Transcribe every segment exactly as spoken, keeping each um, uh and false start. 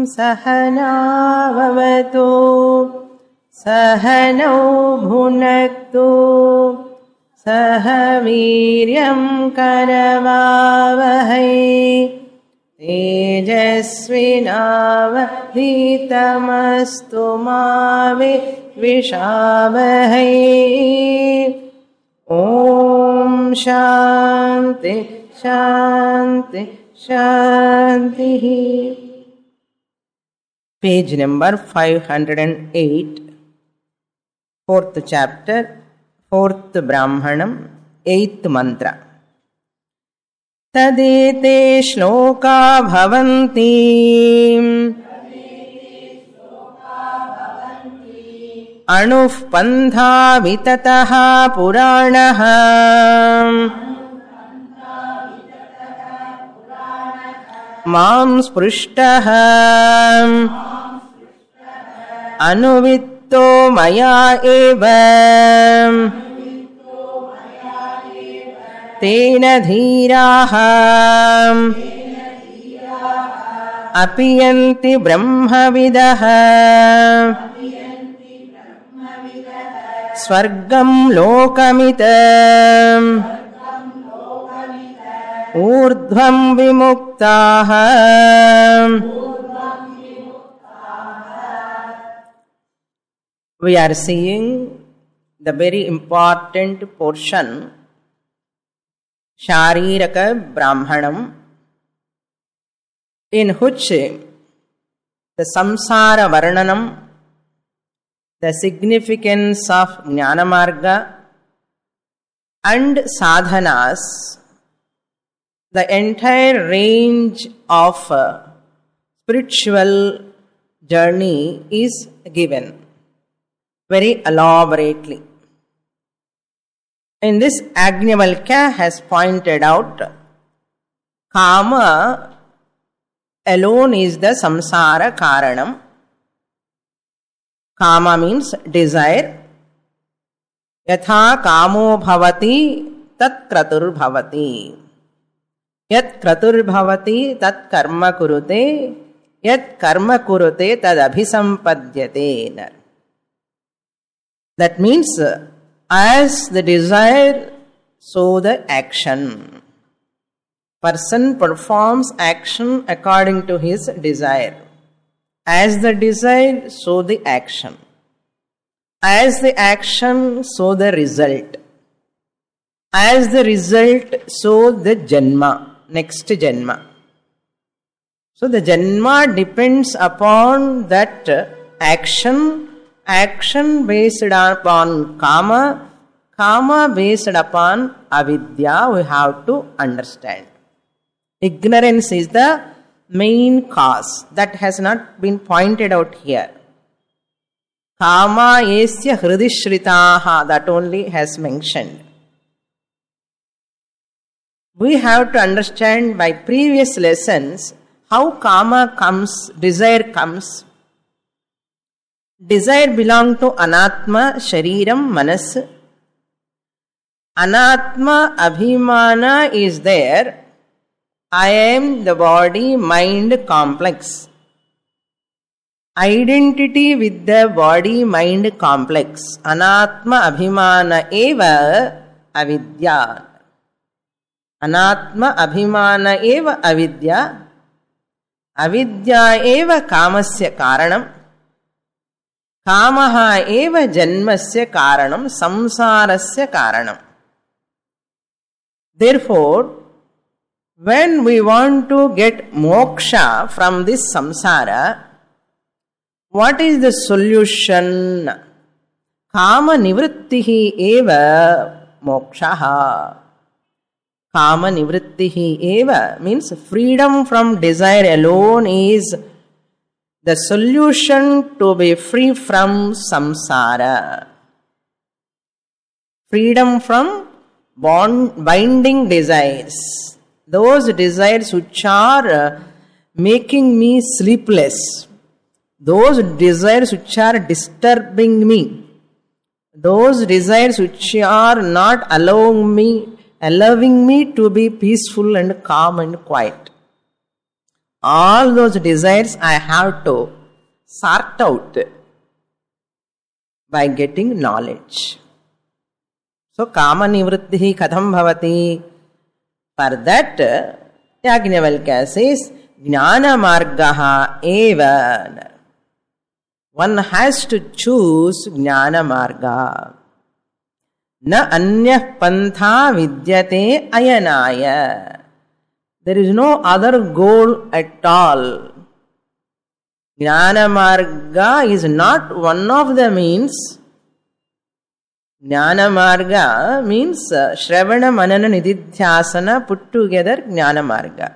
सहनाववतु सहनौ भुनक्तु सह वीर्यं करवावहै तेजस्विनावधीतमस्तु मा विद्विषावहै। ॐ शान्ति शान्ति शान्तिः। Page number five hundred eight, fourth chapter, fourth Brahmanam, eighth mantra. तदेते shloka भवन्ति अणुः पन्था विततः पुराणः मां स्पृष्टः अनुवित्तो मया एव तेन धीराः अपीयन्ति ब्रह्मविदः स्वर्गं लोकमितं ऊर्ध्वं विमुक्ताः। We are seeing the very important portion, Shariraka Brahmanam, in which the samsara varnanam, the significance of Jnana Marga and sadhanas, the entire range of uh, spiritual journey is given very elaborately. In this, Ajnavalkya has pointed out, Kama alone is the samsara karanam. Kama means desire. Yatha kamo bhavati tat kratur bhavati. Yat kratur bhavati tat karma kurute. Yat karma kurute tad abhisampadhyate. That means, as the desire, so the action. Person performs action according to his desire. As the desire, so the action. As the action, so the result. As the result, so the janma, next janma. So the janma depends upon that action, action based upon kama, kama based upon avidya. We have to understand. Ignorance is the main cause. That has not been pointed out here. Kama esya hridishritaha, that only has mentioned. We have to understand by previous lessons how kama comes, desire comes. Desire belongs to anatma, shariram, manas. Anatma, abhimana is there. I am the body, mind complex. Identity with the body, mind complex. Anatma, abhimana eva avidya. Anatma, abhimana eva avidya. Avidya eva kamasya karanam. Kamaha eva janmasya karanam, samsarasya karanam. Therefore, when we want to get moksha from this samsara, what is the solution? Kama nivrittihi eva mokshaha. Kama nivrittihi eva means freedom from desire alone is the solution to be free from samsara. Freedom from bond, binding desires. Those desires which are uh, making me sleepless. Those desires which are disturbing me. Those desires which are not allowing me, allowing me to be peaceful and calm and quiet. all those desires I have to sort out by getting knowledge. So, kama nivrittihi katham bhavati? For that, Yajnavalkya says, jnana margaha eva. One has to choose jnana marga. Na anyah pantha vidyate ayanaya. There is no other goal at all. Jnana marga is not one of the means. Jnana marga means uh, Shravana Manana Nididhyasana put together Jnana marga.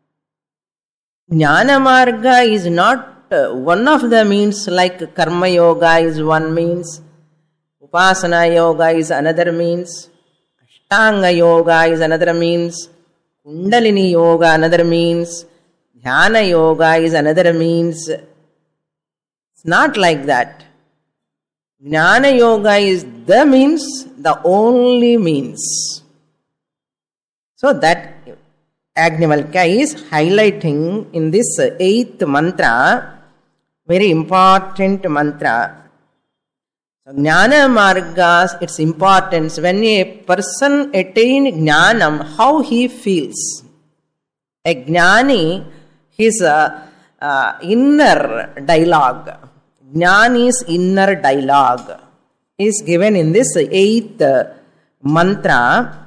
Jnana marga is not uh, one of the means, like Karma Yoga is one means, Upasana Yoga is another means, Ashtanga Yoga is another means, Kundalini Yoga another means, Dhyana Yoga is another means. It's not like that. Jnana Yoga is the means, the only means. So that Yajnavalkya is highlighting in this eighth mantra, very important mantra. So Jnana Margas, its importance, when a person attains Jnanam, how he feels. A Jnani, his uh, uh, inner dialogue, Jnani's inner dialogue is given in this eighth mantra.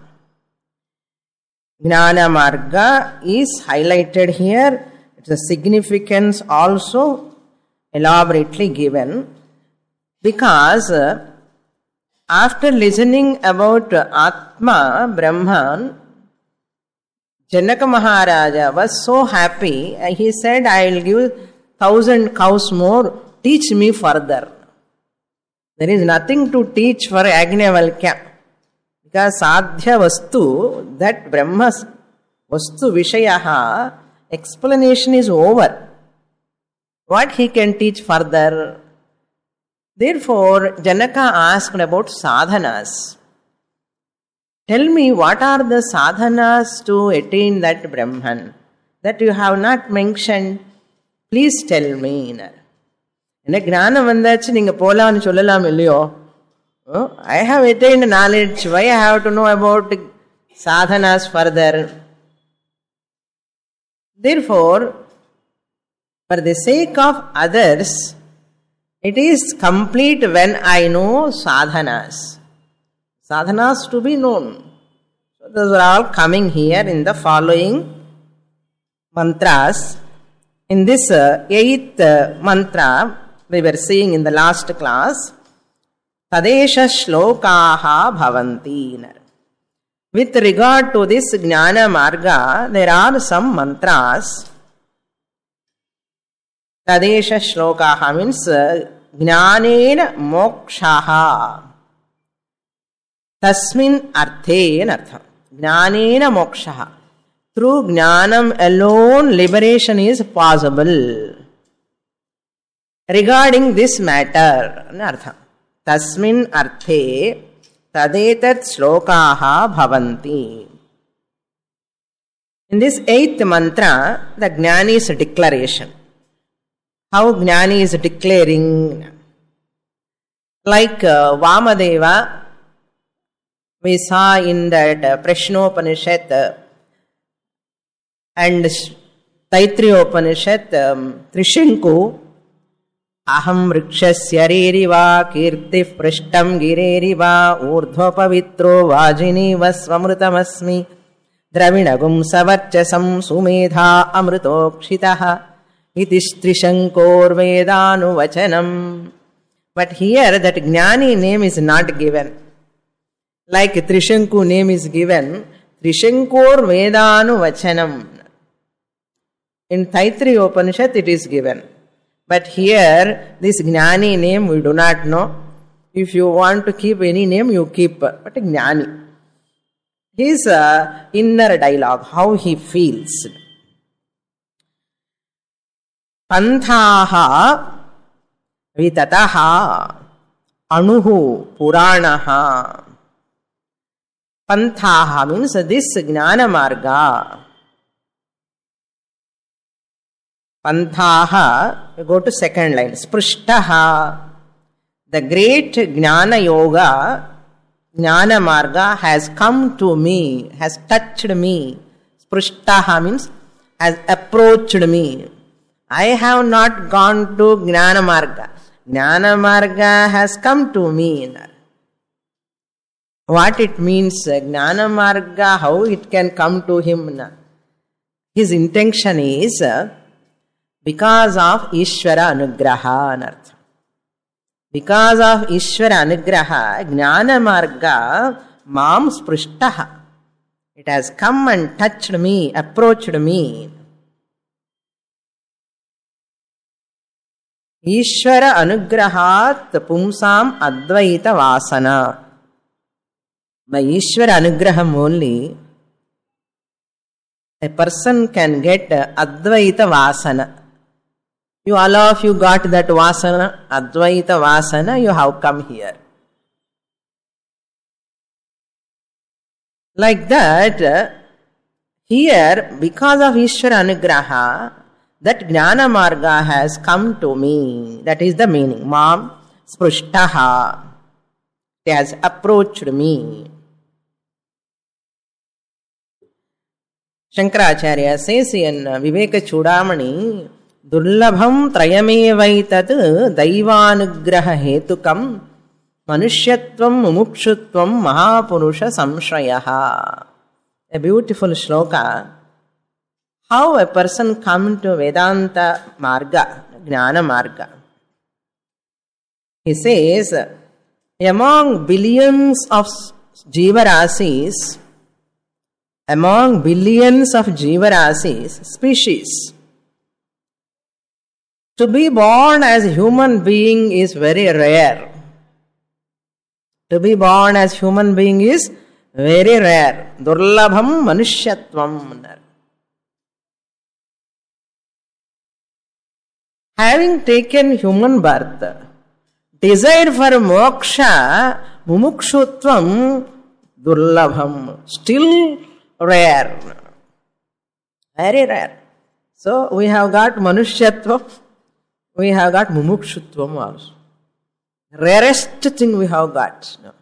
Jnana Marga is highlighted here. Its significance also elaborately given, because after listening about Atma, Brahman, Janaka Maharaja was so happy, he said, I will give thousand cows more. Teach me further. There is nothing to teach for Yajnavalkya, because Sadhya Vastu, that Brahma Vastu Vishayaha, explanation is over. What he can teach further? Therefore, Janaka asked about sadhanas. Tell me, what are the sadhanas to attain that Brahman that you have not mentioned? Please tell me. என்ன ஞானம் வந்தாச்சு நீங்க போலாம்னு சொல்லலாம் இல்லையோ? I have attained knowledge. Why I have to know about sadhanas further? Therefore, for the sake of others, it is complete when I know sadhanas. Sadhanas to be known. So those are all coming here in the following mantras. In this uh, eighth uh, mantra, we were seeing in the last class, Tadesha Shlokaha Bhavanti. With regard to this Jnana Marga, there are some mantras. Tadesha Shlokaha means Jnanena Mokshaha. Tasmin Arthe in Artham. Jnanena Mokshaha. Through Jnanam alone, liberation is possible. Regarding this matter, Artham. Tasmin Arthe Tadetat Shlokaha Bhavanti. In this eighth mantra, the Jnani's declaration. How Jnani is declaring. Like uh, Vamadeva, we saw in that uh, Prashnopanishad uh, and Taittiriyopanishad, um, Trishanku, Aham Rikshasya Reriva Kirtif Prishtam Gireriva Urdhva Pavitro Vajini Vasvamrutamasmi Dravinagum Savarchasam Sumedha Amritokshitaha Itish Trishankor Vedanu Vachanam. But here that Jnani name is not given. Like Trishanku name is given, Trishankor Vedanu Vachanam. In Taittiriya Upanishad it is given. But here, this Jnani name we do not know. If you want to keep any name, you keep. But Jnani. His uh, inner dialogue, how he feels. Panthaha vitataha anuhu puranaha. Panthaha means this Jnana Marga. Panthaha, we go to second line. Sprushtaha, the great Jnana Yoga, Jnana Marga has come to me, has touched me. Sprushtaha means has approached me. I have not gone to Jnana Marga. Jnana Marga has come to me. What it means, Jnana Marga, how it can come to him. His intention is because of Ishvara Anugraha anartha. Because of Ishvara Anugraha, Jnana Marga mam sprushtaha. It has come and touched me, approached me. Ishvara Anugrahat pumsam advaita vasana. By Ishvara Anugraham only, a person can get advaita vasana. You all of you got that vasana, advaita vasana, you have come here. Like that, here, because of Ishvara Anugraha, that Jnana Marga has come to me. That is the meaning. Mam sprushtaha. It has approached me. Shankaracharya says in Viveka Chudamani, Durlabham trayamevaitat daivanugraha hetukam manushyatvam mumukshutvam mahapurusha samshrayaha. A beautiful shloka. How a person comes to Vedanta Marga, Jnana Marga. He says, among billions of Jivarasis, among billions of Jivarasis, species, to be born as a human being is very rare. To be born as human being is very rare. Durlabham manushyatvam. Having taken human birth, desire for moksha, mumukshutvam, durlabham, still rare. Very rare. So we have got manushyatvam, we have got mumukshutvam also. Rarest thing we have got. No.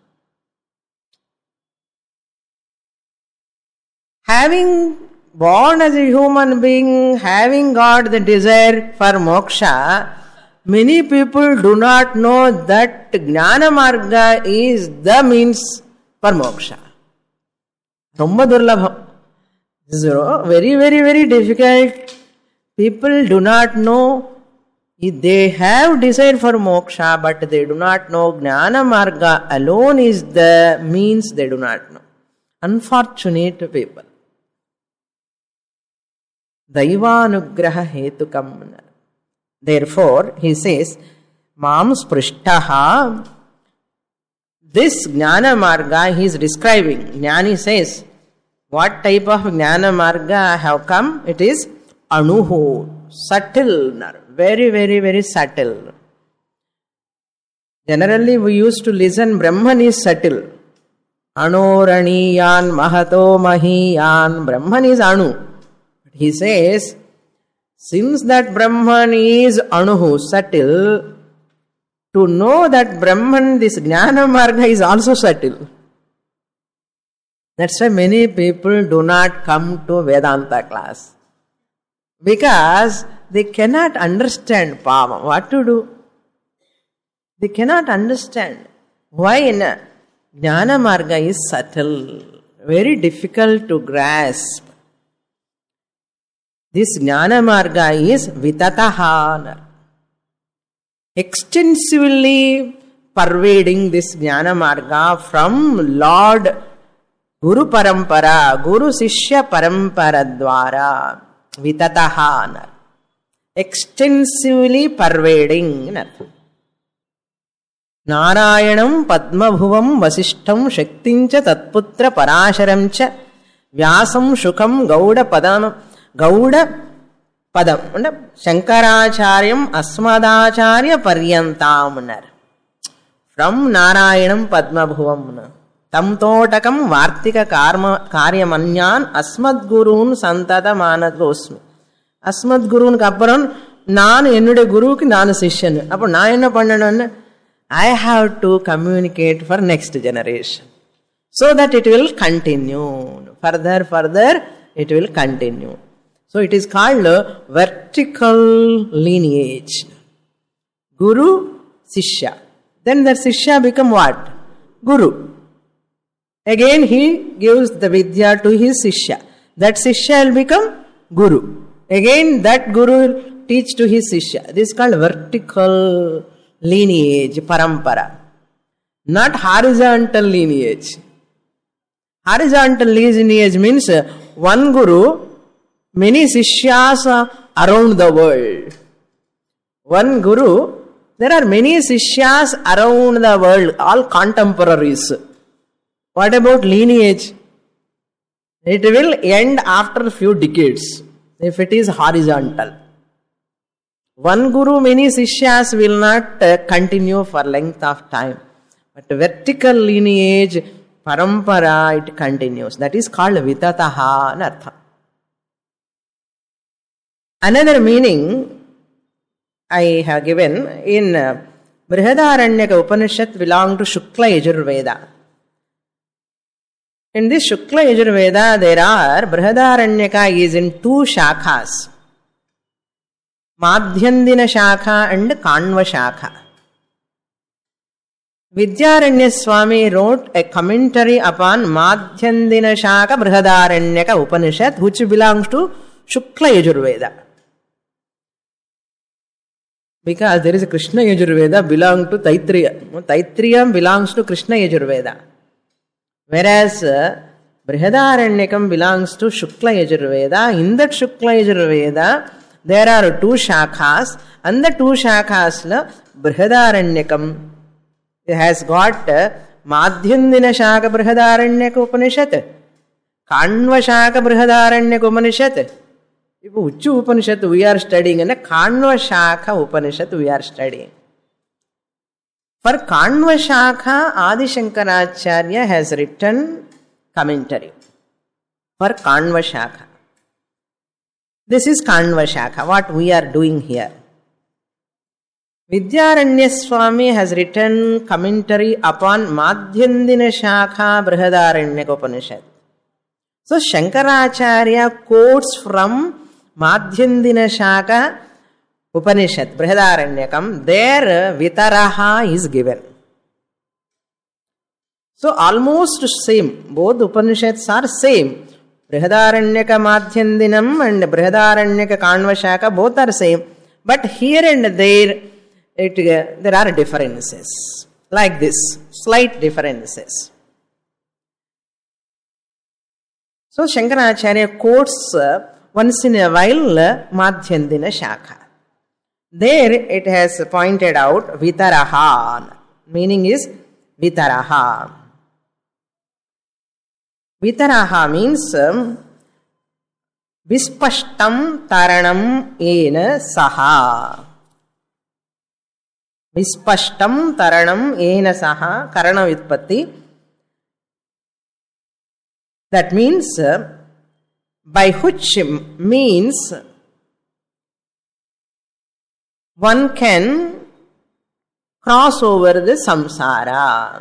Having born as a human being, having got the desire for moksha, many people do not know that Jnana Marga is the means for moksha. Romba durlabham. This is very, very, very difficult. People do not know. They have desire for moksha, but they do not know Jnana Marga alone is the means. They do not know. Unfortunate people. Daivanugraha hetukam. Therefore, he says, Mam sprushtaha. This Jnana Marga he is describing. Jnani says, what type of Jnana Marga have come? It is anuhu, subtle, very, very, very subtle. Generally, we used to listen, Brahman is subtle. Anuraniyan mahato mahiyan. Brahman is anu. He says, since that Brahman is anuhu, subtle, to know that Brahman, this Jnana Marga is also subtle. That's why many people do not come to Vedanta class. Because they cannot understand Pava. What to do? They cannot understand. Why? Jnana Marga is subtle, very difficult to grasp. This Jnana Marga is Vitataha, extensively pervading this Jnana Marga from Lord Guru Parampara, Guru Sishya Parampara Dwara, Vitataha, extensively pervading. Narayanam Padmabhuvam Vasishtham Shaktincha Tatputra Parasharamcha Vyasam Shukam Gauda Padam Gauda Padam Shankaracharyam Asmadacharya Paryantam. From Narayanam Padmabhuvam Tam Totakam Vartika Karma Karyamanyan Asmad Gurun Santata Manatosmi. Asmat குருவுக்கு அப்புறம் நான் என்னுடைய குருவுக்கு நான் சிஷ்யன். அப்போ நான் என்ன பண்ணணும்னு, I have to communicate for next generation so that it will continue. Further, further, it will continue. So it is called vertical lineage. Guru, Sishya. Then the Sishya become what? Guru. Again he gives the Vidya to his Sishya. That Sishya will become Guru. Again that Guru will teach to his Sishya. This is called vertical lineage, parampara. Not horizontal lineage. Horizontal lineage means one Guru, many Sishyas around the world. One Guru, there are many Sishyas around the world, all contemporaries. What about lineage? It will end after a few decades if it is horizontal. One Guru, many Sishyas will not uh, continue for length of time. But vertical lineage, parampara, it continues. That is called vitataha anartha. Another meaning I have given in uh, Brihadaranyaka Upanishad belong to Shukla Yajurveda. In this Shukla Yajurveda there are, Brihadaranyaka is in two shakhas. Madhyandina Shakha and Kanva Shakha. Vidyaranya Swami wrote a commentary upon Madhyandina Shakha Brihadaranyaka Upanishad, which belongs to Shukla Yajurveda. Because there is a Krishna Yajurveda belong to Taittiriya. Taittiriya belongs to Krishna Yajurveda. Whereas uh, Brihadaranyakam belongs to Shukla Yajurveda. In that Shukla Yajurveda, there are two shakhas, and the two shakhas, Brihadaranyakam has got Madhyandina Shaka Brihadaranyaka Upanishad, Kanva Shaka Brihadaranyaka Upanishad. If Uchu Upanishad we are studying, and Kanva Shaka Upanishad we are studying. For Kanva Shaka, Adi Shankaracharya has written commentary. For Kanva Shaka. This is Kanva Shaka, what we are doing here. Vidyaranya Swami has written commentary upon Madhyandina Shaka Brihadaranyaka Upanishad. So Shankaracharya quotes from Madhyandina Shaka Upanishad, Brihadaranyakam. There Vitaraha is given. So almost same. Both Upanishads are same. Brihadaranyaka Madhyandinam and Brihadaranyaka Kanva Shaka both are same. But here and there, it, uh, there are differences. Like this, slight differences. So Shankaracharya quotes uh, once in a while uh, Madhyandina Shaka. There it has pointed out Vitaraha. Meaning is Vitaraha. Vitaraha means um, Vispashtam Taranam Ena Saha. Vispashtam Taranam Ena Saha. Karana Vitpatti. That means uh, by which means one can cross over the samsara.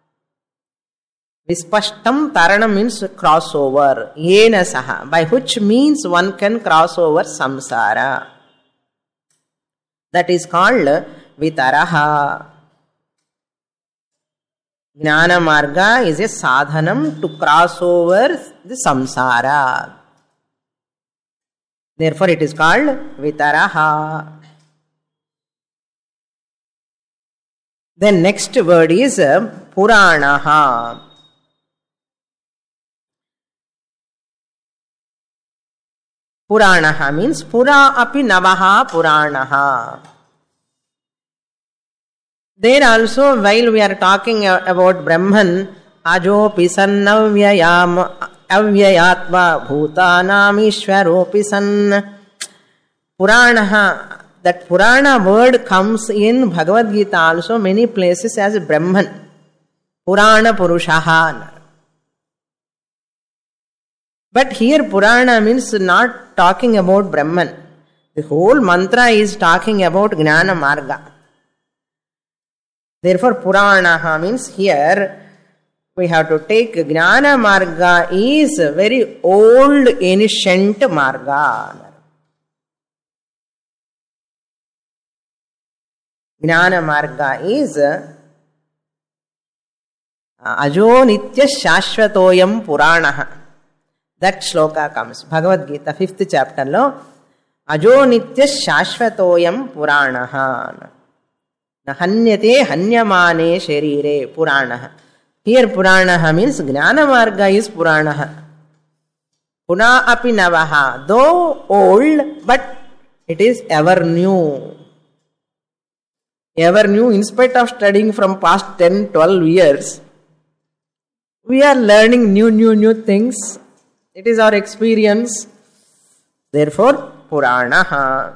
Vispashtam Taranam means crossover. Yena saha. By which means one can cross over samsara. That is called Vitaraha. Jnana Marga is a sadhanam to cross over the samsara. Therefore it is called Vitaraha. Then next word is Puranaha. Puranaha means Pura api navaha Puranaha. There also, while we are talking about Brahman, Ajo pisan avyayam avyayatva bhutanam ishwaro pisan. Puranaha. That Purana word comes in Bhagavad Gita also many places as Brahman. Purana Purushaha. But here Purana means not talking about Brahman. The whole mantra is talking about Jnana Marga. Therefore, Puranaha means here we have to take Jnana Marga is a very old, ancient Marga. Jnana Marga is Ajo Nitya Shashvatoyam Puranaha. That shloka comes. Bhagavad Gita, fifth chapter lo. Ajo Nitya Shashvatoyam Puranaha. Nahanyate Hanyamane Sharire Puranaha. Here Puranaha means Jnana Marga is Puranaha. Puna api navaha. Though old, but it is ever new. Ever new, in spite of studying from past ten, twelve years, we are learning new, new, new things. It is our experience. Therefore, Puranaha.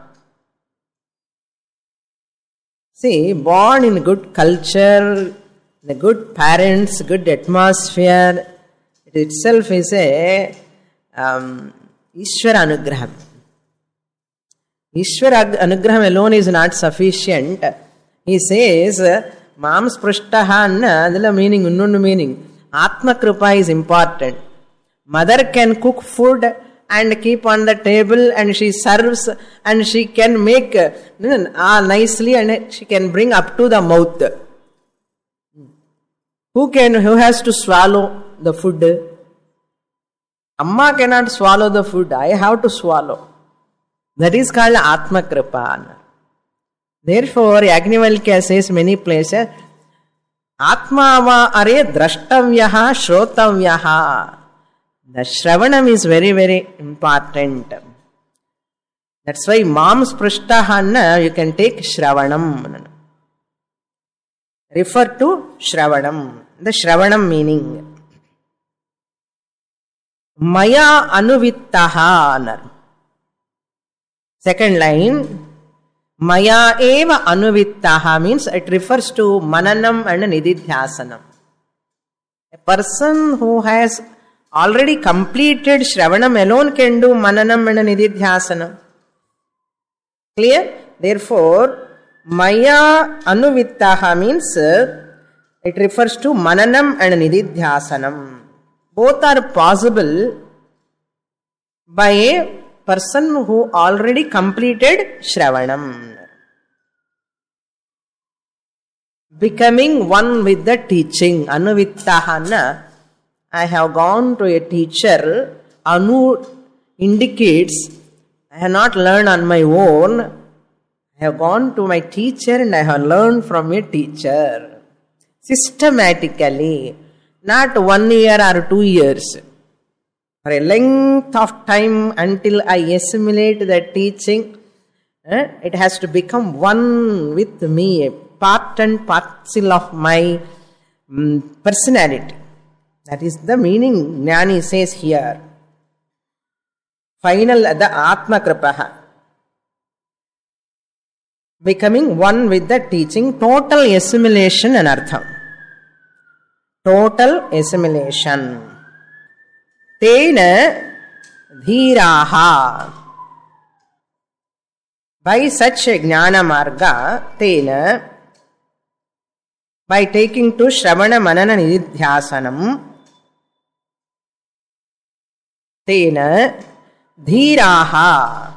See, born in good culture, the good parents, good atmosphere, it itself is a um, Ishvara Anugraham. Ishvara Anugraham alone is not sufficient. He says, Mam Sprishtaha, the meaning, unnundu meaning. Atma Kripa is important. Mother can cook food and keep on the table and she serves and she can make uh, nicely and she can bring up to the mouth. Who can, who has to swallow the food? Amma cannot swallow the food. I have to swallow. That is called Atma Kripa. Therefore, Yajnavalkya says many places, Atma va are drashtavyaha shrotavyaha. The Shravanam is very, very important. That's why Mam Sprishtahanna, you can take Shravanam. Refer to Shravanam. The Shravanam meaning. Maya anuvittaha. Second line. Maya eva anuvittaha means it refers to Mananam and Nididhyasanam. A person who has already completed Shravanam alone can do Mananam and Nididhyasanam. Clear? Therefore, Maya anuvittaha means it refers to Mananam and Nididhyasanam. Both are possible by a person who already completed Shravanam. Becoming one with the teaching. Anuvittahana. I have gone to a teacher. Anu indicates I have not learned on my own. I have gone to my teacher and I have learned from a teacher. Systematically. Not one year or two years. For a length of time until I assimilate the teaching, eh, it has to become one with me, a part and parcel of my um, personality. That is the meaning Jnani says here. Final, the Atma Kripaha. Becoming one with the teaching, total assimilation and artham. Total assimilation. Tena dhiraha. By such a jnana marga, tena, by taking to Shravana Manana Nididhyasanam, tena dhiraha.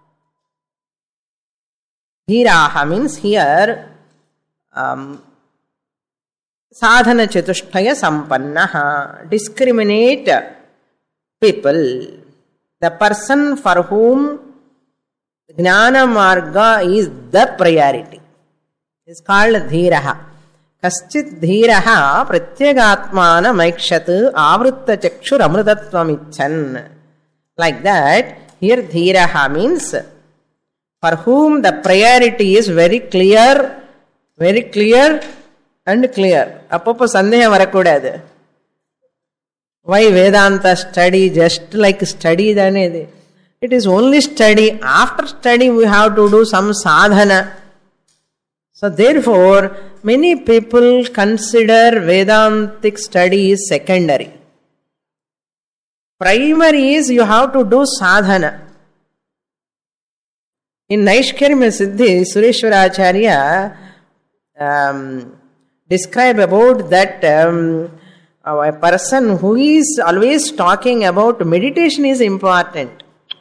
Dhiraha means here um, sadhana chatushtaya sampannaha, discriminate people. The person for whom Jnana Marga is the priority is called Dhiraha. Kaschit Dhiraha Pratyagatmana Maikshat Avrutta Chakshur Amrutatvam. Like that, here Dhiraha means for whom the priority is very clear, very clear and clear. Appo Sandeha Varakudadu. Why Vedanta study just like study? It is only study. After study we have to do some sadhana. So therefore, many people consider Vedantic study is secondary. Primary is you have to do sadhana. In Naishkarmya Siddhi, Sureshwaracharya um, describe about that um, a person who is always talking about meditation is important.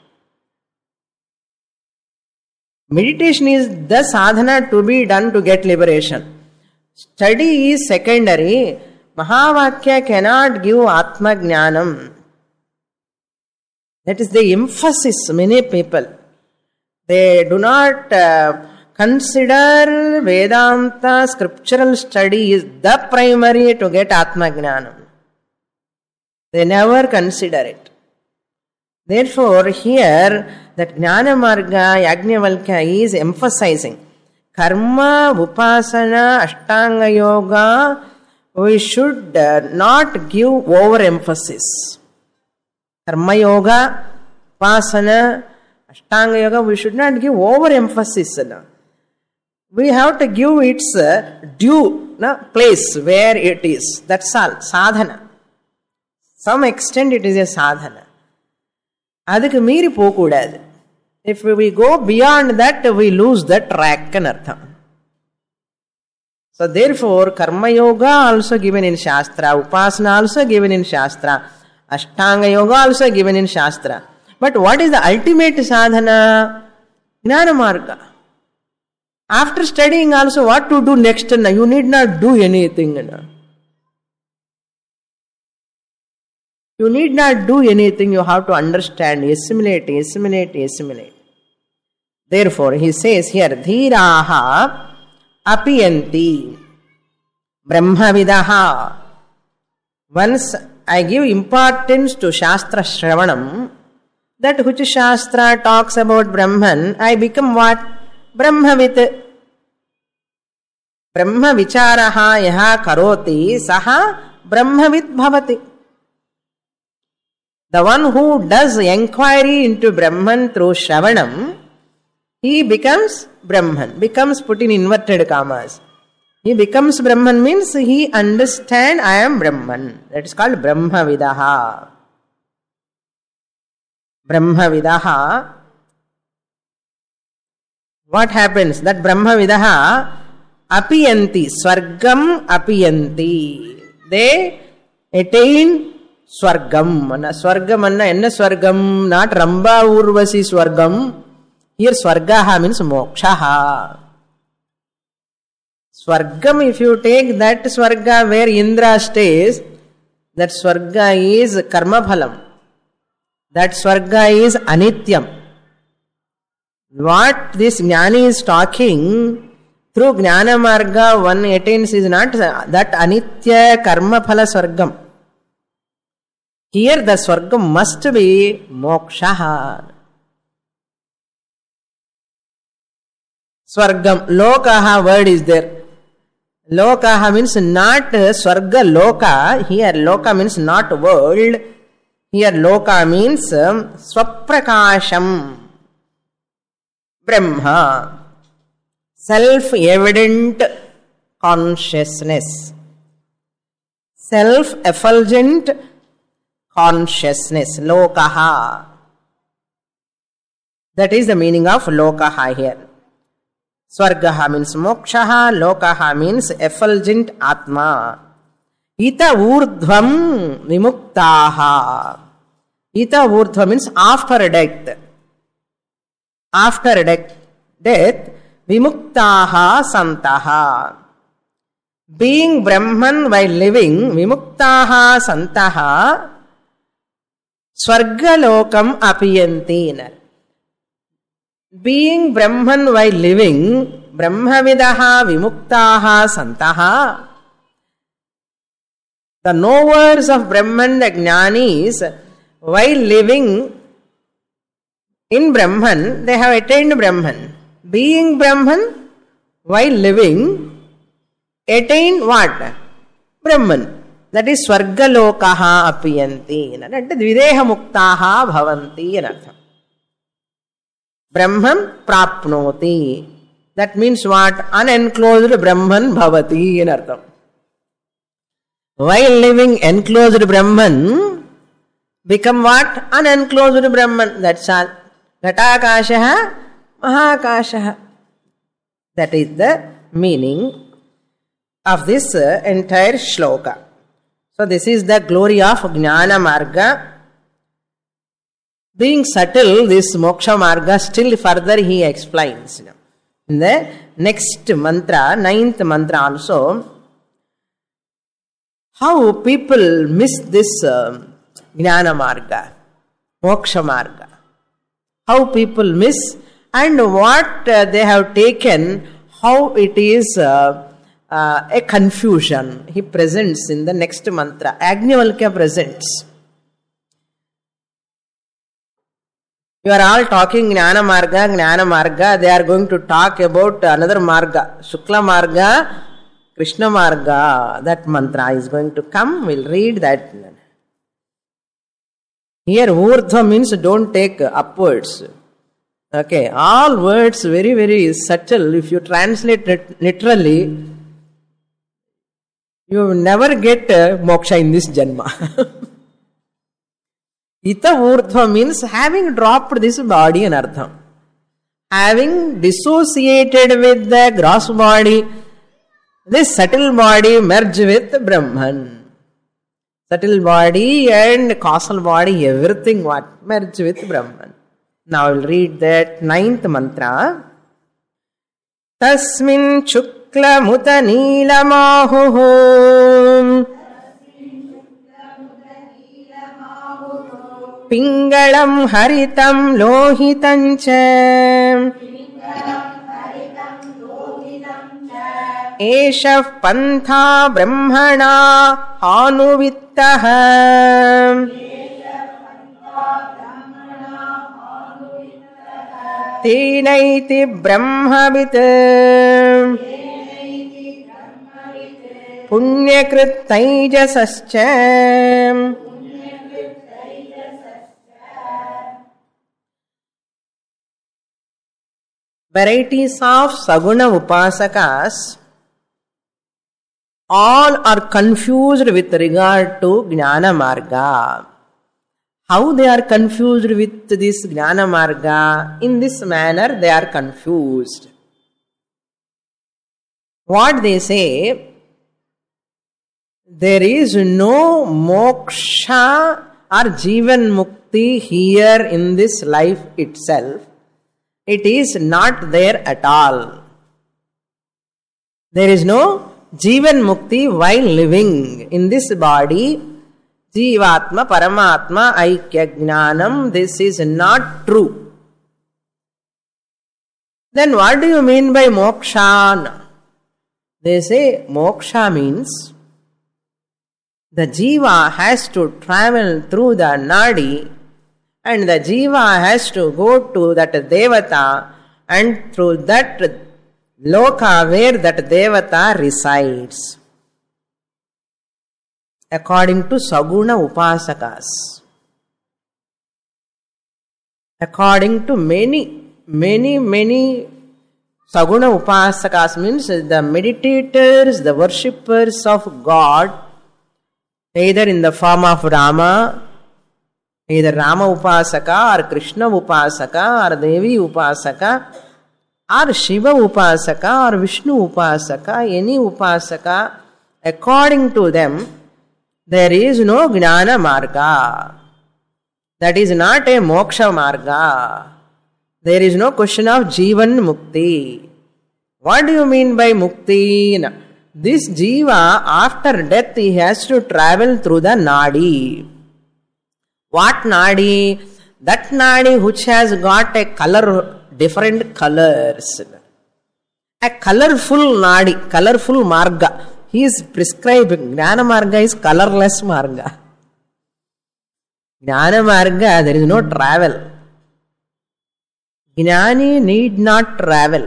Meditation is the sadhana to be done to get liberation. Study is secondary. Mahavakya cannot give Atma Jnanam. That is the emphasis. Many people, they do not uh, consider Vedanta scriptural study is the primary to get Atma Jnanam. They never consider it. Therefore, here that Jnana Marga Yajnavalkya is emphasizing Karma, Upasana, Ashtanga Yoga. We should uh, not give overemphasis. Karma Yoga, Upasana, Ashtanga Yoga, we should not give overemphasis. We have to give its uh, due no, place where it is. That's all. Sadhana. Some extent it is a sadhana. அதுக்கு மீறி போகக்கூடாது. If we go beyond that, we lose the track and artham. So therefore, karma yoga also given in Shastra, upasana also given in Shastra, ashtanga yoga also given in Shastra. But what is the ultimate sadhana? Jnana marga. After studying also, what to do next? You need not do anything. You need not do anything, you have to understand, assimilate, assimilate, assimilate. Therefore, he says here, Dhiraha apiyanti brahmavidaha. Once I give importance to Shastra Shravanam, that which Shastra talks about Brahman, I become what? Brahmavit. Brahma vicharaha yaha karoti saha brahmavit bhavati. The one who does enquiry into Brahman through Shravanam, he becomes Brahman, becomes put in inverted commas. He becomes Brahman means he understands I am Brahman. That is called Brahmavidaha. Brahmavidaha. What happens? That Brahmavidaha apiyanti, Swargam apiyanti. They attain Swargam. Swargam anna enna Swargam? Not Ramba Urvasi Swargam. Here Swargaha means Mokshaha. Swargam, if you take that Swarga where Indra stays, that Swarga is Karma Phalam. That Swarga is Anityam. What this Jnani is talking, through Jnana Marga one attains is not that Anitya Karma Phala Swargam. Here the Swargam must be Mokshaha. Swargam, Lokaha word is there. Lokaha means not Swarga Loka. Here Loka means not world. Here Loka means Swaprakasham. Brahma. Self-evident consciousness. Self-effulgent consciousness, lokaha. That is the meaning of lokaha here. Swargaha means mokshaha, lokaha means effulgent atma. Ita urdhvam vimuktaha. Ita urdhva means after death. After death, death vimuktaha santaha. Being Brahman while living, vimuktaha santaha. Swargalokam apiyanti. Being Brahman while living, Brahmavidaha vimuktaha santaha. The knowers of Brahman, the Jnanis, while living in Brahman, they have attained Brahman. Being Brahman while living, attained what? Brahman. That is Swargalokaha apiyanti. That is Videha muktaha bhavanti in artham. Brahman prapnoti. That means what? Unenclosed Brahman bhavati in artham. While living enclosed Brahman, become what? Unenclosed Brahman. That's all. Ghatakashaha Mahakasha. That is the meaning of this uh, entire shloka. So this is the glory of Jnana Marga. Being subtle, this Moksha Marga, still further he explains. In the next mantra, ninth mantra also, how people miss this uh, Jnana Marga, Moksha Marga. How people miss and what uh, they have taken, how it is uh, uh, a confusion. He presents in the next mantra. Yajnavalkya presents. You are all talking Jnana Marga, Jnana Marga. They are going to talk about another Marga. Shukla Marga, Krishna Marga. That mantra is going to come. We'll read that. Here, Urdhva means don't take upwards. Okay, all words very, very subtle. If you translate it literally, you will never get uh, moksha in this janma. Ita Urdhva means having dropped this body in artham. Having dissociated with the gross body, this subtle body merge with Brahman. Subtle body and causal body, everything what? Merge with Brahman. Now I will read that ninth mantra. Tasmin chukla muta neelamahuhu Pingalam haritam lohitancha Eshav pantha brahmana anuvittaha Tenaiti brahmavit punyakrit taijasascha Varieties of Saguna Upasakas, all are confused with regard to Jnana Marga. How they are confused with this Jnana Marga? In this manner they are confused. What they say, there is no moksha or Jivan Mukti here in this life itself. It is not there at all. There is no Jivan Mukti while living in this body. Jivatma, Paramatma, Aikya Jnanam, this is not true. Then what do you mean by moksha? They say moksha means the jiva has to travel through the nadi and the jiva has to go to that devata and through that loka where that devata resides. According to Saguna Upasakas. According to many, many, many Saguna Upasakas means the meditators, the worshippers of God, either in the form of Rama, either Rama Upasaka or Krishna Upasaka or Devi Upasaka or Shiva Upasaka or Vishnu Upasaka, any Upasaka, according to them, there is no Jnana Marga. That is not a Moksha Marga. There is no question of Jivan Mukti. What do you mean by Mukti? This Jiva, after death, he has to travel through the Nadi. What Nadi? That Nadi which has got a color, different colors. A colorful Nadi, colorful Marga. He is prescribing. Jnana Marga is colorless Marga. Jnana Marga, there is no travel. Jnani need not travel.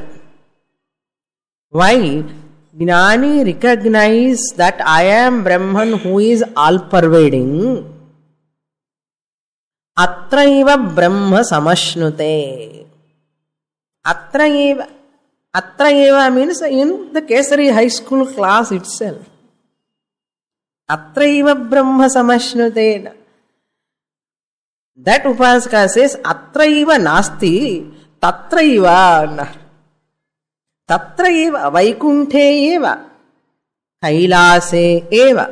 Why? Jnani recognize that I am Brahman who is all-pervading. Atraiva Brahma samashnute. Atraiva. Atraiva means in the Kesari high school class itself. Atraiva Brahma samashnute. That Upasaka says, Atraiva nasti tatraiva annaru. Tatraiva Vaikunthe eva Kailase eva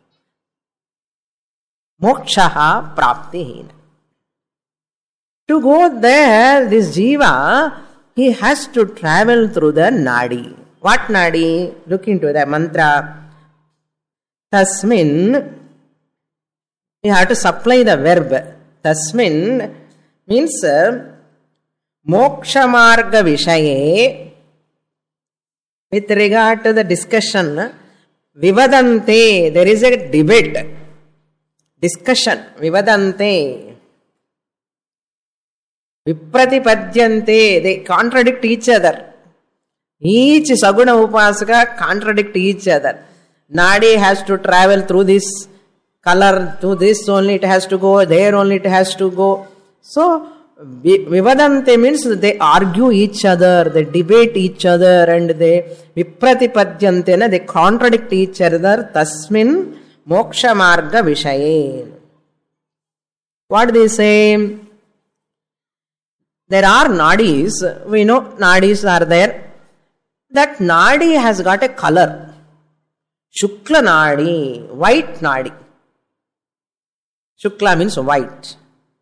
mokshaha praptihina. To go there, this jiva, he has to travel through the nadi. What nadi? Look into the mantra. Tasmin, you have to supply the verb. Tasmin means moksha marga vishaye. With regard to the discussion, vivadante, there is a debate. Discussion, vivadante. Vipratipadyante, they contradict each other. Each Saguna Upasaka contradict each other. Nadi has to travel through this color, to this only it has to go, there only it has to go. So, Vivadante means they argue each other, they debate each other, and they Vipratipadyante, they contradict each other. Tasmin moksha marga vishaye. What they say? There are nadis, we know nadis are there. That nadi has got a color. Shukla nadi, white nadi. Shukla means white.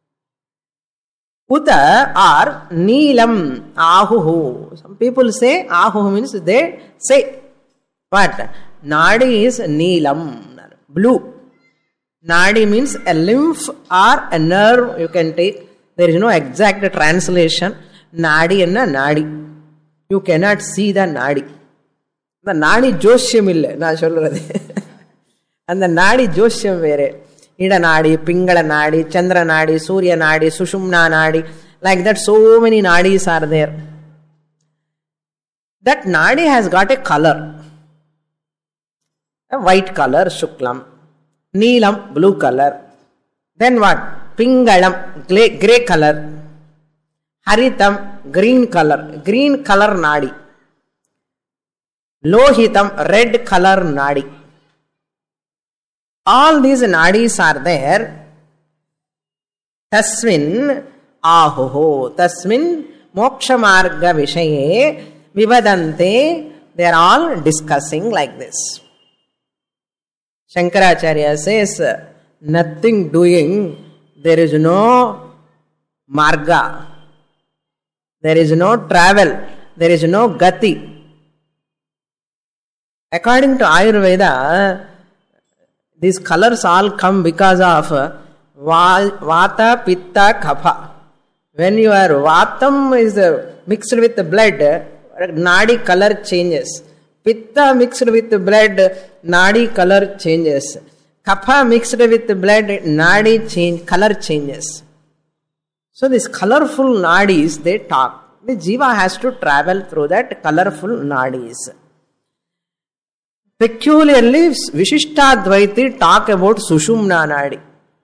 Uta or Neelam, Ahuhu. Some people say Ahuhu means they say. What? Nadi is Neelam, blue. Nadi means a lymph or a nerve you can take. There is no exact translation. Nadi and nadi. You cannot see the nadi. The nadi joshyam illa. Na solradhu. And the nadi joshyam vere. Ida nadi, Pingala nadi, Chandra nadi, Surya nadi, Sushumna nadi. Like that, so many nadis are there. That nadi has got a color. A white color, Shuklam. Neelam, blue color. Then what? Pingalam, grey color. Haritam, green color. Green color nadi. Lohitam, red color nadi. All these nadis are there. Tasmin ahuho. Tasmin moksha marga vishaye vivadante. They are all discussing like this. Shankaracharya says, nothing doing. There is no marga. There is no travel. There is no gati. According to Ayurveda, these colors all come because of vata, pitta, kapha. When your vatam is mixed with the blood, nadi color changes. Pitta mixed with the blood, nadi color changes. Kapha mixed with the blood, nadi change, color changes. So these colorful nadis, they talk. The jiva has to travel through that colorful nadis. Peculiarly, Vishishtadvaiti talk about Sushumna nadi.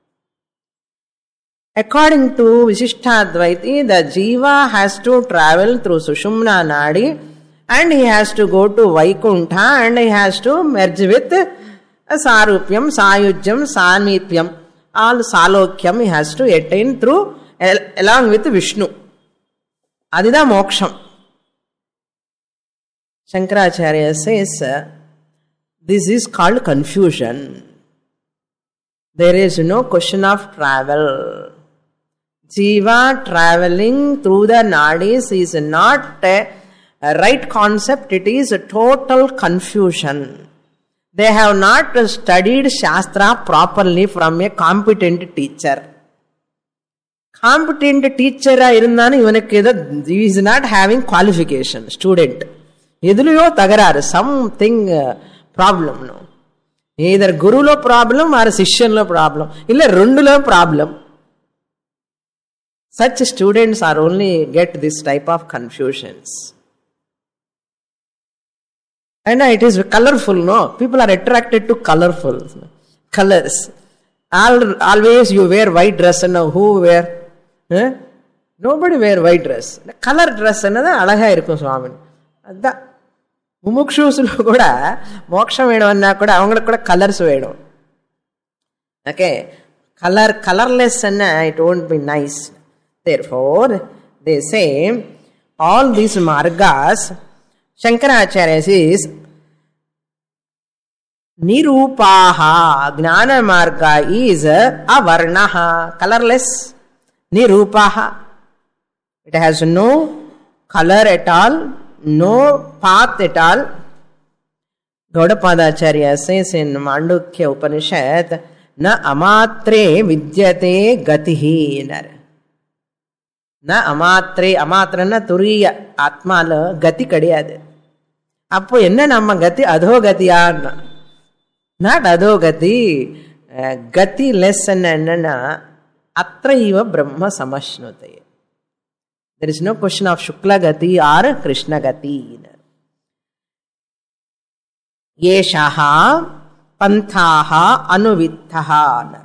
According to Vishishtadvaiti, the jiva has to travel through Sushumna nadi and he has to go to Vaikuntha and he has to merge with Sarupyam, Sayujyam, Samipyam. All Salokyam he has to attain through along with Vishnu. Adida moksham. Shankaracharya says, this is called confusion. There is no question of travel. Jiva traveling through the nadis is not a, a right concept, it is a total confusion. They have not studied Shastra properly from a competent teacher. Competent teacher he is not having qualification, student. Something uh, problem. No? Either guru lo problem or sishyan lo problem. Illa rendu lo problem. Such students are only get this type of confusions. And it is colorful, no? People are attracted to colorful colors. All, always you wear white dress and who wear? Eh? Nobody wear white dress. Color dress and alaga irukkum Swami. Adha Mumukshusulu kuda moksha vedanna kuda avangalukku kuda colors vedum. Okay, color colorless and it won't be nice. Therefore, they say all these margas, Shankaracharya says, Nirupaha, Gnana Marga is avarnaha, colorless. Nirupaha. It has no color at all, no path at all. Gaudapadacharya says in Mandukya Upanishad, Na amatre vidyate gatihi. Na amatre, amatrana turiya, atmala gati kadiyadu. Appo enna namma gati adho gatiya. Not adho gati, uh, gati less and enna atraiva brahma samashnute. There is no question of Shukla gati or Krishna gati. Yeshaha panthaha anuvittaha.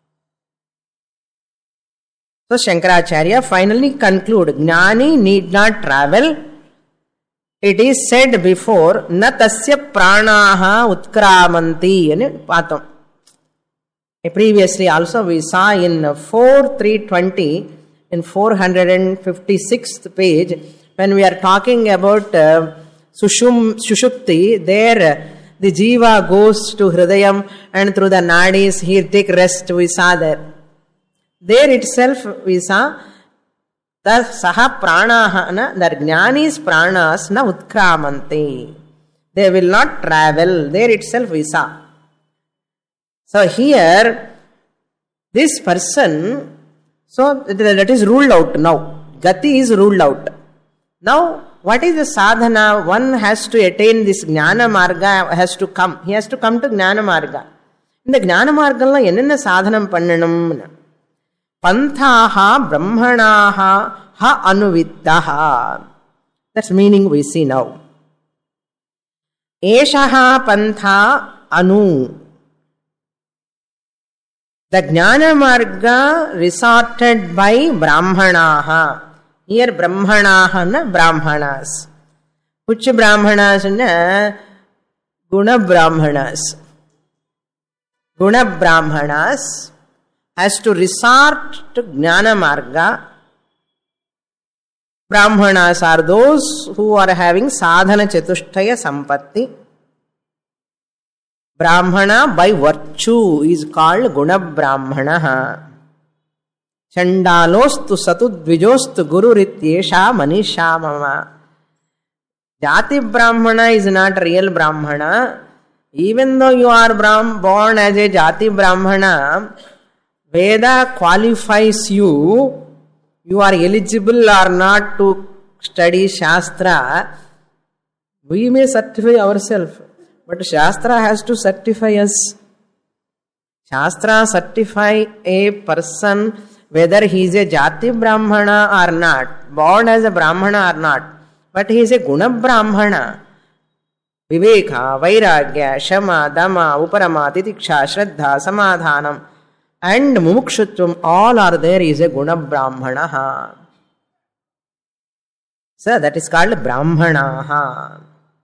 So Shankaracharya finally conclude, Gnani need not travel. It is said before, na tasya pranaha utkramanti. Patam. Previously also we saw in four three twenty, in four hundred fifty-sixth page, when we are talking about uh, Sushum, Sushupti, there the jiva goes to Hridayam and through the nadis he take rest, we saw there. There itself we saw the saha pranaha, the jnani's pranas na utkramante. They will not travel. There itself we saw. So here, this person, so that is ruled out now. Gati is ruled out. Now, what is the sadhana? One has to attain this jnana marga, has to come. He has to come to jnana marga. In the jnana marga, enna sadhanam pannanam? Panthaha brahmanaha ha anuvittaha. That's meaning we see now. Eshaha pantha anu. The jnana marga resorted by brahmanaha. Here brahmanaha na brahmanas. Which brahmanas na? Guna brahmanas. Guna brahmanas has to resort to jnana marga. Brahmanas are those who are having sadhana chatushtaya sampatti. Brahmana by virtue is called guna brahmana. Chandalostu satudvijostu gururityesha manisha mama. Jati brahmana is not real brahmana. Even though you are brahm, born as a jati brahmana, Veda qualifies you. You are eligible or not to study Shastra. We may certify ourselves, but Shastra has to certify us. Shastra certify a person whether he is a Jati Brahmana or not, born as a Brahmana or not, but he is a Guna Brahmana. Viveka, Vairagya, Shama, Dhamma, Uparama, Titiksha, Shraddha, Samadhanam, and Mumukshutvam, all are there, is a Guna Brahmana. So that is called Brahmana.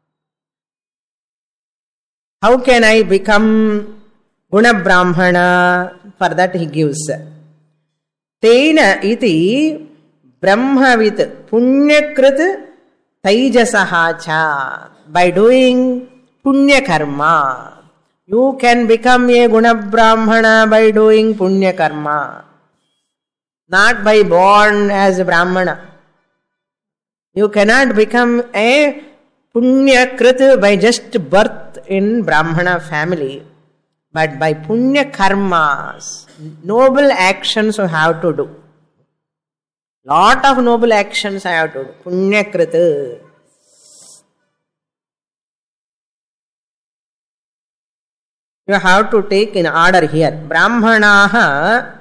How can I become Guna Brahmana? For that he gives. Tena iti Brahmavit Punyakrit Taijasahacha. By doing Punya Karma. You can become a Guna Brahmana by doing Punya Karma. Not by born as a Brahmana. You cannot become a Punya Krit by just birth in Brahmana family. But by Punya Karmas, noble actions you have to do. Lot of noble actions I have to do. Punya Krit. You have to take in order here. Brahmanaha,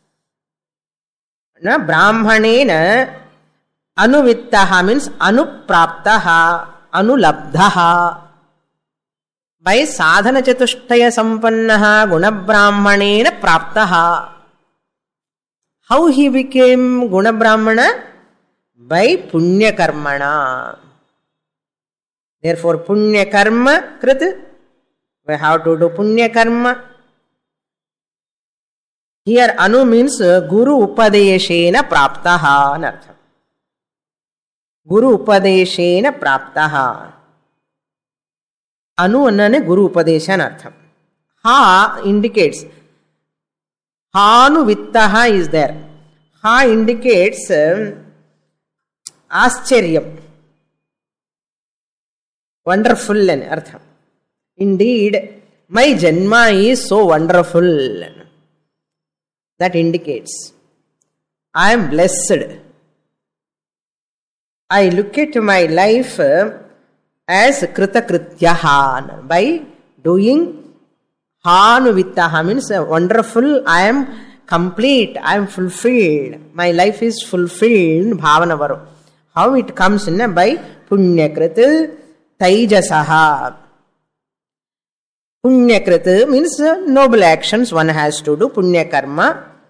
na Brahmanena anuvittaha means anupraptaha, anulabdhaha. By sadhana chatushtaya sampannaha guna brahmanena praptaha. How he became Guna Brahmana? By Punya Karmana. Therefore, Punya Karma Krit. We have to do Punya Karma. Here Anu means Guru Upadeshena Praptaha. Guru Upadeshena Praptaha. Anu annane Guru Upadesha అని అర్థం. Ha indicates Hanu Vittaha is there. Ha indicates um, Ascharya, wonderful అని అర్థం. Indeed, my Janma is so wonderful. That indicates I am blessed. I look at my life as Kritakrityaha, by doing Hanuvittaha means wonderful, I am complete, I am fulfilled, my life is fulfilled, bhavana varu. How it comes in by Punyakrit Taijasaha. Punyakrit means noble actions one has to do, Punya karma.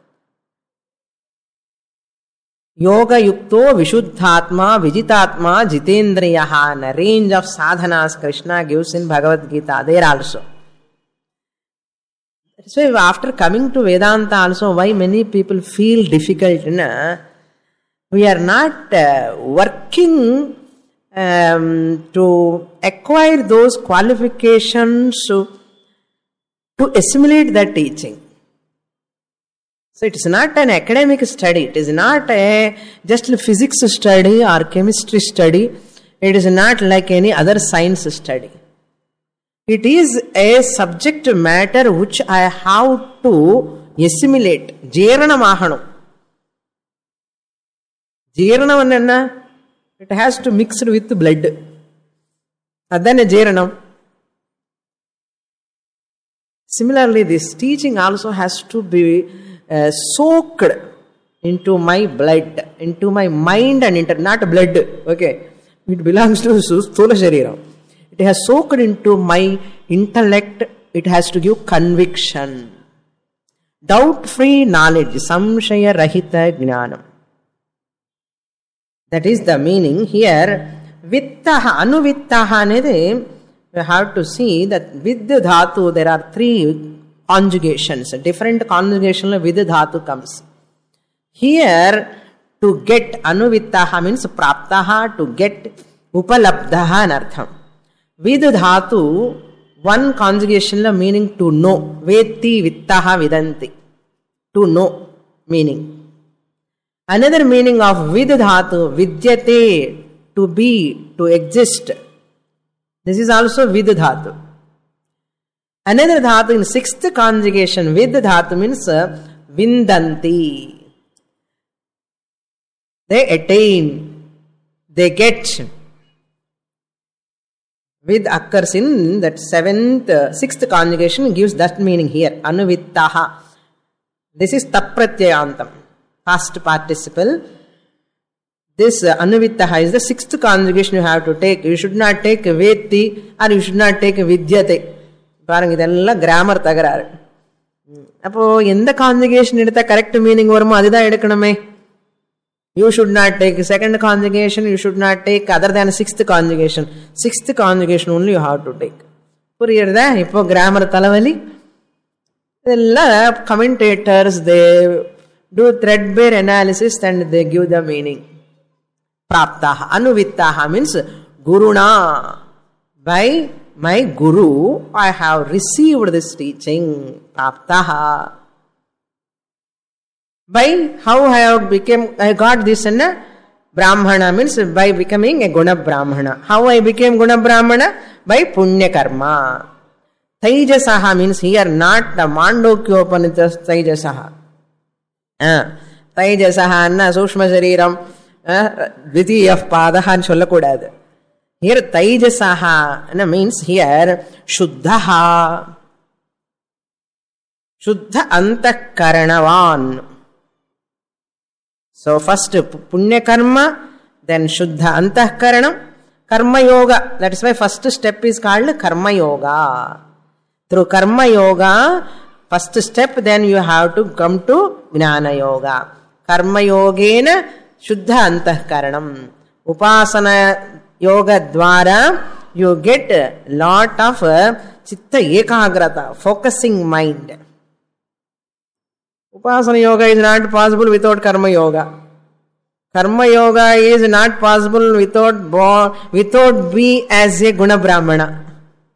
Yoga yukto vishuddhatma vijitatma jitendriyaha, and a range of sadhanas Krishna gives in Bhagavad Gita there also. So after coming to Vedanta also, why many people feel difficult, na? We are not uh, working um, to acquire those qualifications to, to assimilate that teaching. So it is not an academic study, it is not a just a physics study or chemistry study, it is not like any other science study. It is a subject matter which I have to assimilate. Jirana mahanu. Jirana vanna, it has to mix with blood. Adana jiranam. Similarly, this teaching also has to be uh, soaked into my blood, into my mind and into not blood. Okay, it belongs to Sthula Shariram. It has soaked into my intellect. It has to give conviction. Doubt-free knowledge. Samshaya rahita jnanam. That is the meaning here. Vittaha, anuvittaha nede, we have to see that with the dhatu there are three conjugations. Different conjugation with the dhatu comes. Here, to get anuvittaha means praptaha, to get upalabdhaha anartham. With dhatu, one conjugation meaning to know. Veti vittaha vidanti. To know meaning. Another meaning of vid dhatu, vidyate, to be, to exist. This is also vid dhatu. Another dhatu in sixth conjugation, vid dhatu means vindanti. They attain, they get. With occurs in that seventh, uh, sixth conjugation gives that meaning here. Anuvittaha. This is tapratyayantam, past participle. This uh, anuvittaha is the sixth conjugation you have to take. You should not take veti or you should not take vidyate. பாருங்க, இதெல்லாம் grammar தகராறு. அப்போ எந்த conjugation எடுத்தா correct meaning வருமோ அதுதான் எடுக்கணுமே. You should not take second conjugation, you should not take other than sixth conjugation. Sixth conjugation only you have to take. புரியுறதா? இப்போ கிராமர் தலைவலி. இதெல்லாம் commentators, they do threadbare analysis and they give the meaning. Praptaha, anuvittaha means guruna. By my guru, I have received this teaching. Praptaha. By how I have become, I got this in a Brahmana means by becoming a Guna Brahmana. How I became Guna Brahmana? By Punya Karma. Taijasaha means here not the Mandokyopanita Taijasaha. Uh, Taijasaha anna Sushma Shariram Dvitiya Padaha and Chollakudad. Here Taijasaha means here Shuddhaha. Shuddha Antakaranavan. So first Punya Karma, then Shuddha Antahkaranam, Karma Yoga. That is why first step is called Karma Yoga. Through Karma Yoga, first step, then you have to come to Jnana Yoga. Karma Yogena Shuddha Antahkaranam. Upasana Yoga Dwara, you get a lot of Chitta Ekagrata, focusing mind. Upasana yoga is not possible without karma yoga. Karma yoga is not possible without bo- without be as a guna brahmana.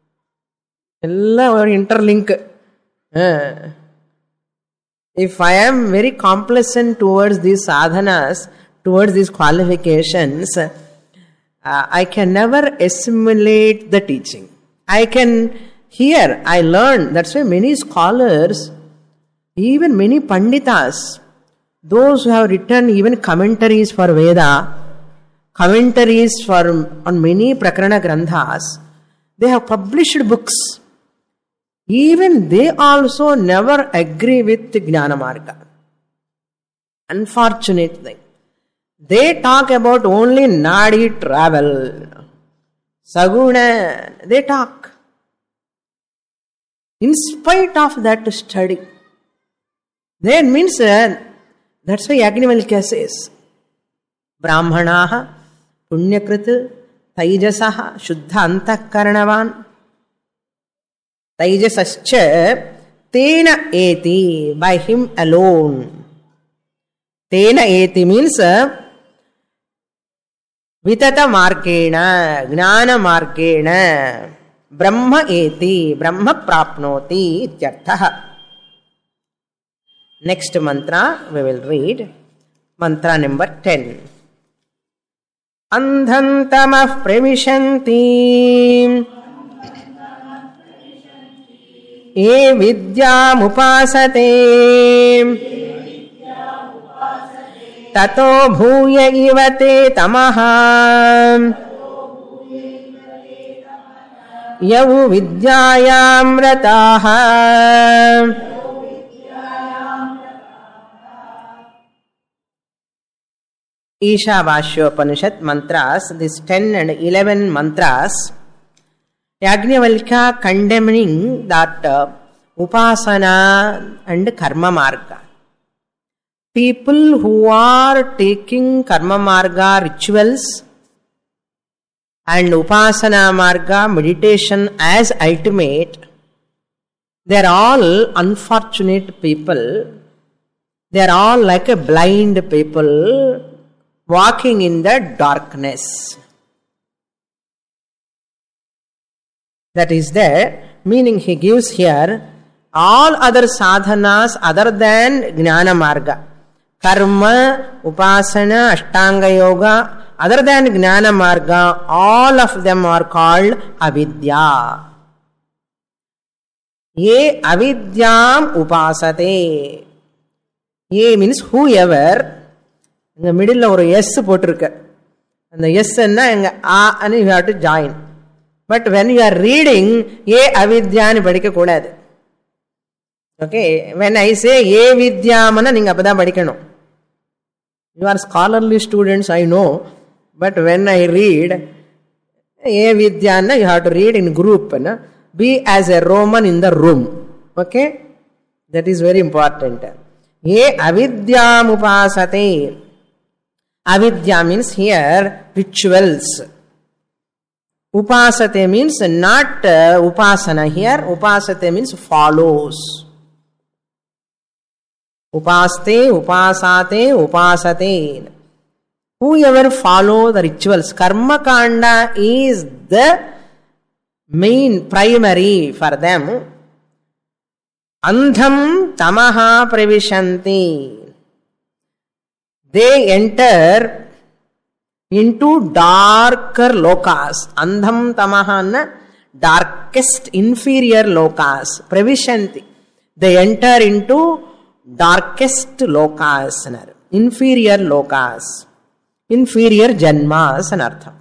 All interlink. Uh. If I am very complacent towards these sadhanas, towards these qualifications, uh, I can never assimilate the teaching. I can hear, I learn. That's why many scholars, even many panditas, those who have written even commentaries for Veda, commentaries for on many Prakarana Granthas, they have published books. Even they also never agree with Jnana Marga. Unfortunate thing. They talk about only Nadi travel. Saguna, they talk. In spite of that study. That means, uh, that's why Yajnavalkya says, Brahmanaha, Punyakrit, Taijasaha, Shuddha Antakaranavan, Taijasascha, Tena eti, by him alone. Tena eti means uh, Vitata markena, Gnana markena, Brahma eti, Brahma prapnoti, ityarthaha. Next mantra we will read. Mantra number ten. Andhantamah pravishanti ye vidyam upasate tato bhuya ivate tamaha yavu vidyayam rataha. Ishavasyopanishad mantras, these ten and eleven mantras, Yajnavalkya condemning that uh, upasana and karma marga. People who are taking karma marga rituals and upasana marga meditation as ultimate, they are all unfortunate people. They are all like a blind people walking in the darkness. That is there. Meaning he gives here all other sadhanas other than Jnana Marga. Karma, Upasana, Ashtanga Yoga, other than Jnana Marga, all of them are called Avidya. Ye Avidyam Upasate. Ye means whoever. In the middle of a S potrukka. And the yes and a and you have to join. But when you are reading, ye avidya ni padikka kodadu. Okay, when I say ye vidya mana ninga appada padikano. You are scholarly students, I know. But when I read ye vidya na, you have to read in group. Na? Be as a Roman in the room. Okay, that is very important. Ye avidyam upasate. Avidya means here rituals. Upasate means not uh, upasana here. Upasate means follows. Upaste, upasate, upasate. Whoever follow the rituals. Karma kanda is the main primary for them. Andham tamaha pravishanti. They enter into darker lokas. Andham tamahana, darkest inferior lokas. Pravishanti. They enter into darkest lokas. Inferior lokas. Inferior janmas anartham.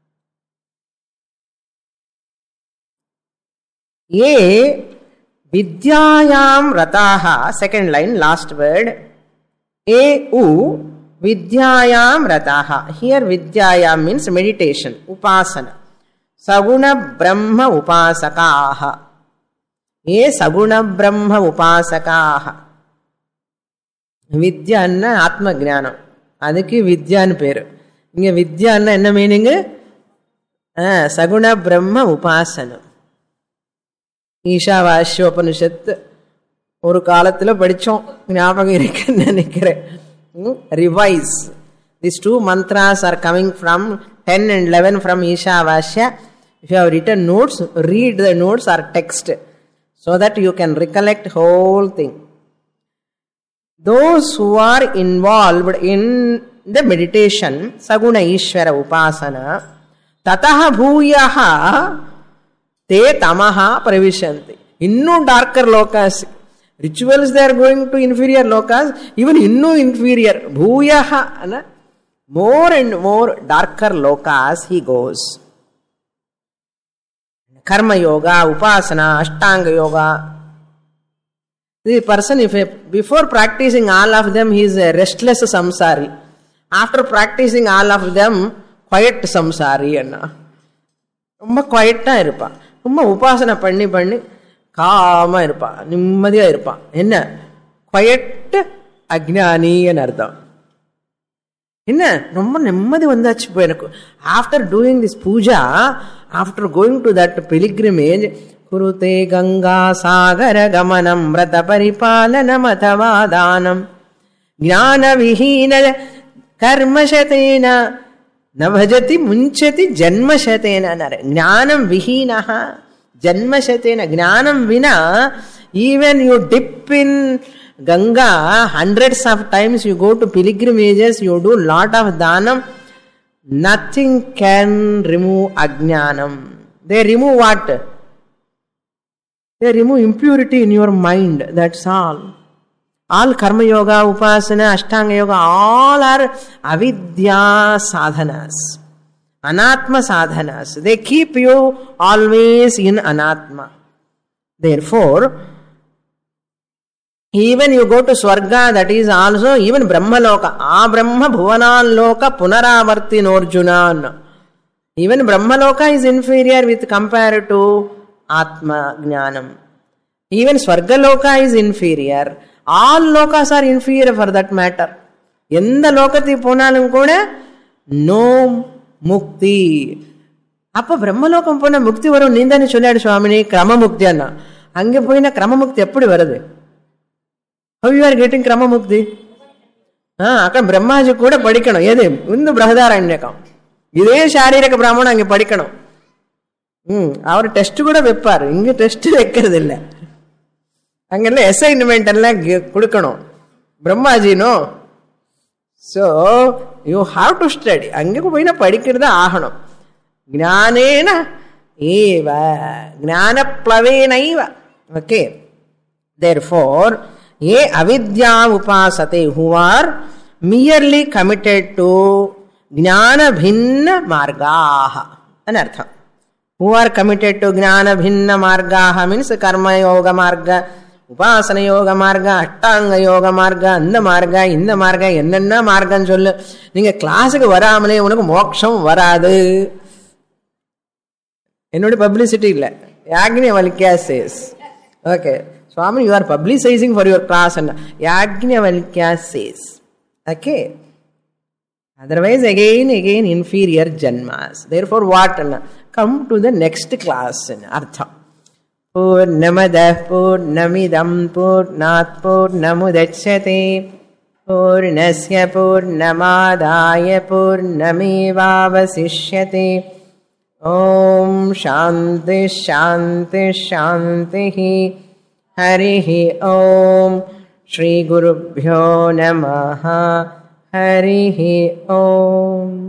Ye vidyayam rataha. Second line, last word. E u Vidyayam rataha. Here Vidyayam means meditation, upasana. Saguna Brahma upasakaha. Ye Saguna Brahma upasakaha. Vidya anna Atma Jnanam. Adiki Vidya an peru. Inge Vidya anna enna meaning? Ah, Saguna Brahma upasana. Ishavasyopanishad ஒரு காலத்துல படிச்சோம் ஞாபகம் இருக்குன்னு நினைக்கிறேன் revise These two mantras are coming from ten and eleven from Ishavasya. If you have written notes, read the notes or text so that you can recollect whole thing. Those who are involved in the meditation, Saguna Ishvara Upasana, Tataha Bhuyaha Te Tamaha Pravishanti. Innu darker lokas. Rituals they are going to inferior lokas, even innu inferior. Bhuyaha, more and more darker lokas he goes. Karma yoga, upasana, ashtanga yoga. The person, if a, before practicing all of them, he is a restless samsari. After practicing all of them, quiet samsari. Rumma quiet ta irpa. Rumma upasana panni panni calma irpa. Nimmadiya irpa. Enna quiet ajnani enardam. Enna rumma nimmadi vandachi poyanakku. After doing this puja, after going to that pilgrimage, Kurute Ganga Sagara Gamanam Vrata Paripalanam Atavadanam Jnana Vihina Karmashatena Navajati Munchati Janmashatena Jnanam Vihinaha Janmashatena Jnanam Vina. Even you dip in Ganga hundreds of times, you go to pilgrimages, you do lot of dhanam, nothing can remove ajnanam. They remove what? They remove impurity in your mind. That's all. All karma yoga, upasana, ashtanga yoga, all are avidya sadhanas, anatma sadhanas. They keep you always in anatma. Therefore, even you go to Swarga, that is also even Brahma Loka. A Brahma Bhuvanan Loka Punaravartin Orjunan. Even Brahma Loka is inferior with compared to Atma Jnanam. Even Swarga Loka is inferior. All lokas are inferior for that matter. Yenda lokati ponalum kuda no mukti. Appa Brahma Lokam pona mukti varu nindani solladu Swamini krama mukti anna. Ange poina krama mukti eppudu varadu? How you are getting krama mukti? Ah, akka Brahmaji kuda padikkanum. Edi undu Brahadaranyakam. Ide sharirika brahmana ange padikkanum. Hmm, our test kuda vepparu. Inge test vekkiradilla. Angella assignment alla kudukkanum. Brahmaji no. So you have to study. Ange poina padikkiradha ahanam. Jnanena eva jnana plavenaiva. Okay. Therefore, ye avidya upasate, who are merely committed to jnana bhinna margaha. Anartha. Who are committed to jnana bhinna margaha means karma yoga marga, upasana yoga marga, ashtanga yoga marga, andha marga, indha marga, enna margan sollu. Ninga classukku varamale unakku moksham varadu. Ennode publicity illa. Yagnavalkya says. Okay. Swami, you are publicizing for your class and Yajnavalkya says. Okay. Otherwise, again, again, inferior janmas. Therefore, what? Come to the next class. Artha. Purnamadah purnamidam purnat purnamudachyate purnasya purnamadaya purnamevavasishyate. Om Shanti Shanti Shanti. Harihi Om Shri Gurubhyo Namaha. Harihi Om.